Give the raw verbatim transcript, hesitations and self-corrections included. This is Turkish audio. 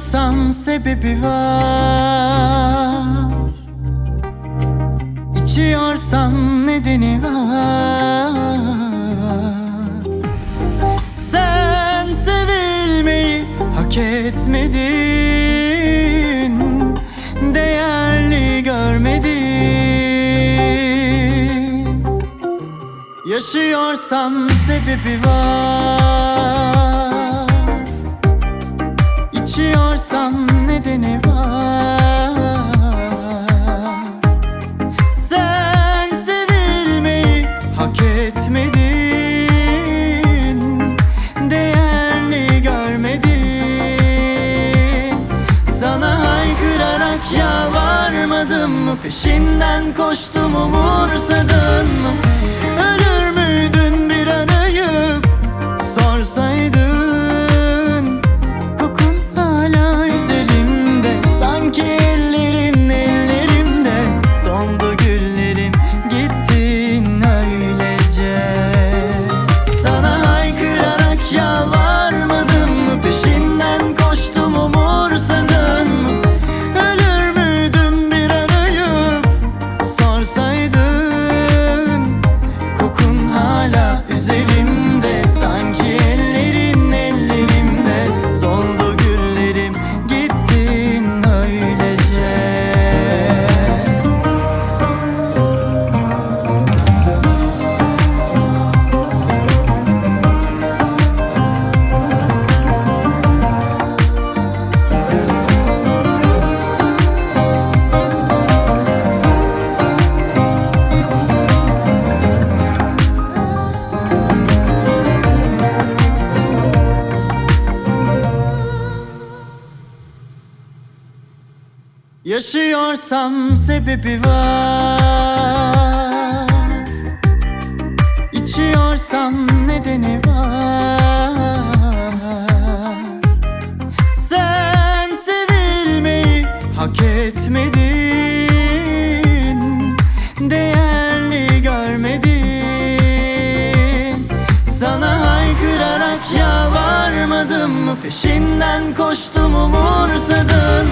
İçiyorsam sebebi var, İçiyorsam nedeni var. Sen sevilmeyi hak etmedin, değerli görmedin. Yaşıyorsam sebebi var, İçiyorsam nedeni var. Sen sevilmeyi hak etmedin, değerli görmedin. Sana haykırarak yalvarmadım mı? Peşinden koştum, umursadın mı? Ölür müydün bir arayıp sorsaydın? Kokun hala üzerimde, sanki ellerin ellerimde. Soldu güllerim, gittin öylece. Sana haykırarak yalvarmadım mı? Peşinden koştum, umursadın mı? Ölür müydün bir arayıp sorsaydın? Kokun hala üzerimde, sanki ellerin ellerimde. Soldu güllerim, gittin öylece. Yaşıyorsam sebebi var, İçiyorsam nedeni var. Sen sevilmeyi hak etmedin, değerli görmedin. Sana haykırarak yalvarmadım mı? Peşinden koştum, umursadın